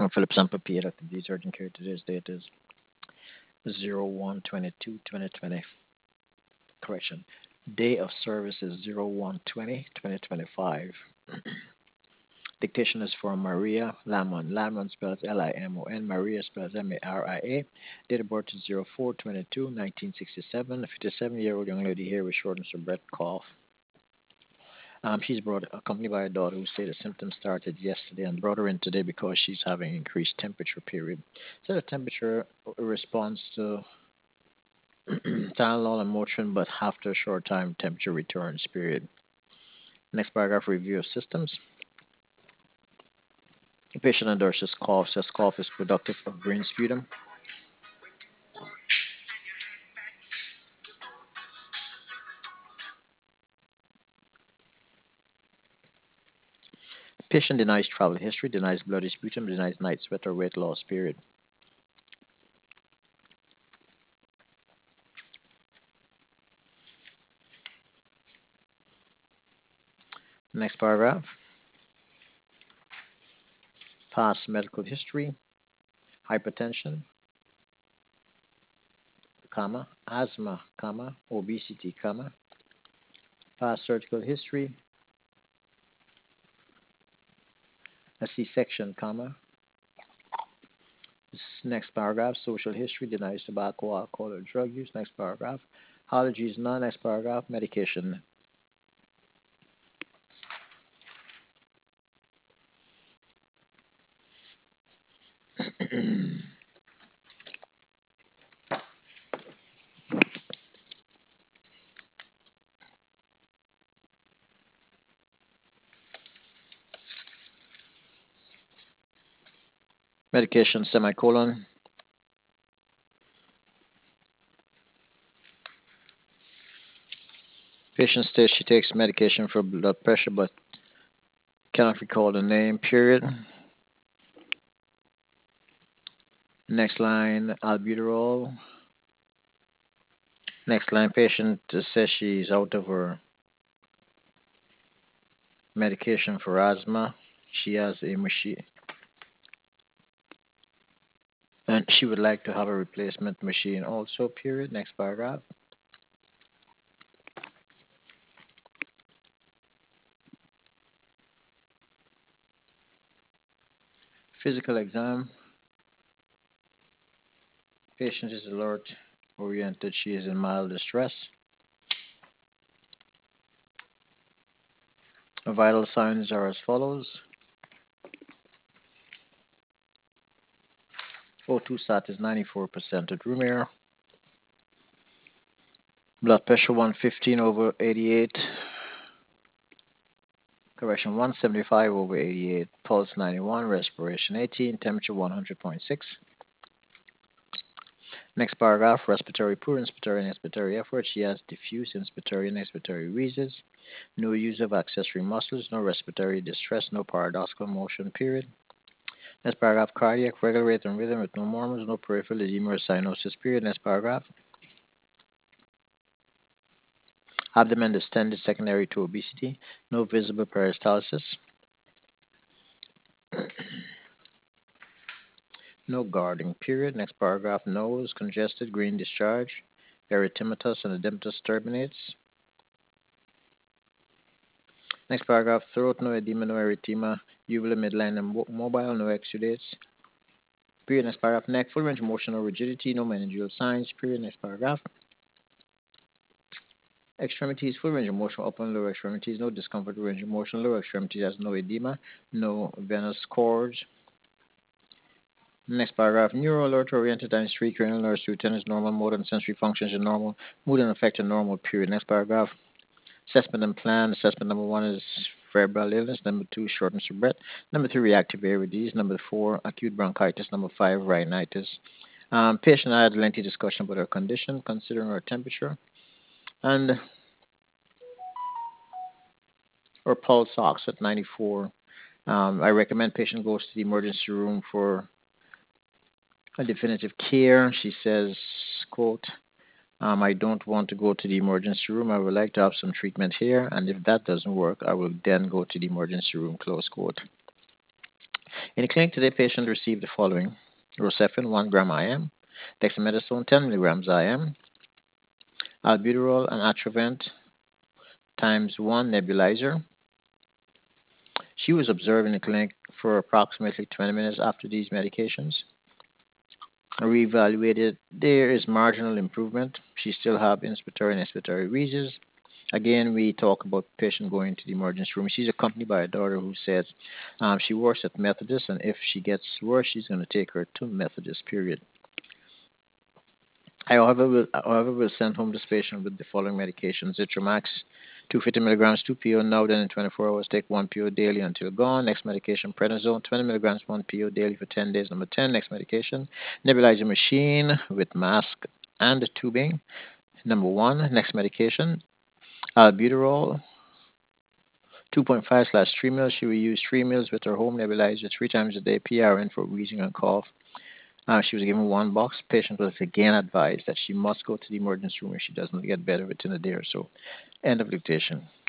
From Phillips and Papier, Dr. D's urgent care. Today's date is 01/22/2020. Correction. Day of service is 01/20/2025. Dictation is for Maria Lamon. Lamon spells Limon. Maria spells Maria. Date of birth is 04/22/1967. A 57-year-old young lady here with shortness of breath, cough. She's brought accompanied by a daughter who said the symptoms started yesterday and brought her in today because she's having increased temperature period. So the temperature responds to Tylenol and Motrin, but after a short time, temperature returns period. Next paragraph, review of systems. The patient endorses cough, says cough is productive of green sputum. Patient denies travel history, denies bloody sputum, denies night sweat or weight loss period. Next paragraph, past medical history, hypertension, comma, asthma, comma, obesity, comma, past surgical history, a C-section, comma. Next paragraph, social history, denies tobacco, alcohol, or drug use. Next paragraph, allergies, none. Next paragraph, medication. Medication, semicolon. Patient states she takes medication for blood pressure but cannot recall the name, period. Next line, albuterol. Next line, patient says she's out of her medication for asthma. She has a machine, and she would like to have a replacement machine also, period. Next paragraph. Physical exam. Patient is alert, oriented. She is in mild distress. Vital signs are as follows. O2 sat is 94% at room air. Blood pressure 115/88. Correction 175/88. Pulse 91. Respiration 18. Temperature 100.6. Next paragraph, respiratory poor, inspiratory and expiratory effort. She has diffuse inspiratory and expiratory wheezes. No use of accessory muscles, no respiratory distress, no paradoxical motion, period. Next paragraph, cardiac, regular rate and rhythm with no murmurs, no peripheral edema or cyanosis, period. Next paragraph. Abdomen distended secondary to obesity, no visible peristalsis. No guarding, period. Next paragraph, nose, congested, green discharge, erythematous and edematous turbinates. Next paragraph, throat, no edema, no erythema, uvula, midline, and mobile, no exudates. Period. Next paragraph, neck, full range of motion, no rigidity, no meningeal signs. Period. Next paragraph. Extremities, full range of motion, upper and lower extremities, no discomfort, range of motion, lower extremities has no edema, no venous cords. Next paragraph, neuro alert oriented and street cranial nerves to tennis normal, motor and sensory functions are normal, mood and affect are normal, period. Next paragraph, assessment and plan. Assessment number 1 is febrile illness. Number 2, shortness of breath. Number 3, reactive air disease. Number 4, acute bronchitis. Number 5, rhinitis. Patient had a lengthy discussion about her condition, considering her temperature and her pulse ox at 94. I recommend patient goes to the emergency room for a definitive care. She says, quote, I don't want to go to the emergency room. I would like to have some treatment here, and if that doesn't work, I will then go to the emergency room, close quote. In the clinic today, patient received the following: Rocephin 1 gram IM, dexamethasone 10 milligrams IM, albuterol and Atrovent times 1 nebulizer. She was observed in the clinic for approximately 20 minutes after these medications. Reevaluated, there is marginal improvement. She still have inspiratory and expiratory wheezes. Again, we talk about patient going to the emergency room. She's accompanied by a daughter who said she works at Methodist, and if she gets worse, she's going to take her to Methodist. Period. I, however, will send home this patient with the following medications: Zitromax, 250 milligrams, 2 PO now, then in 24 hours, take 1 PO daily until gone. Next medication, prednisone, 20 milligrams, 1 PO daily for 10 days. Number 10, next medication, nebulizer machine with mask and tubing. Number 1, next medication, albuterol, 2.5/3 mils. She will use 3 mils with her home nebulizer 3 times a day, PRN for wheezing and cough. She was given 1 box. Patient was again advised that she must go to the emergency room if she does not get better within a day or so. End of dictation.